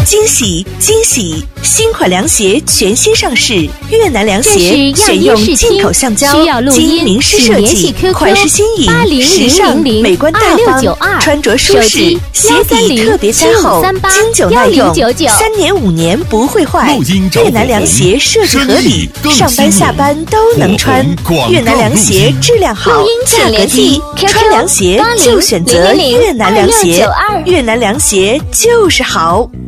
惊喜惊喜！新款凉鞋全新上市，越南凉鞋选用进口橡胶，经名师设计，款式新颖、时尚、美观大方，穿着舒适，鞋底特别加厚，经久耐用，3年5年不会坏。越南凉鞋设计合理，上班下班都能穿。越南凉鞋质量好，价格低，穿凉鞋就选择越南凉鞋。越南凉鞋就是好。